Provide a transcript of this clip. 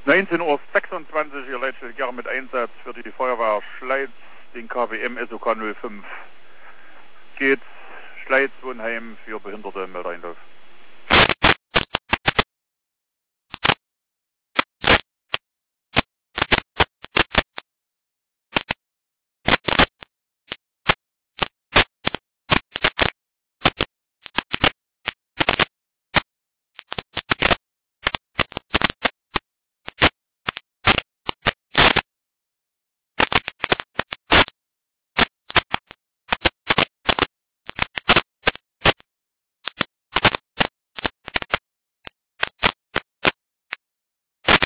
19:26 Uhr, ihr Leitstelle Gern mit Einsatz für die Feuerwehr Schleiz, den KWM SOK 05. Geht's, Schleiz, Wohnheim für Behinderte, Meldeinlauf.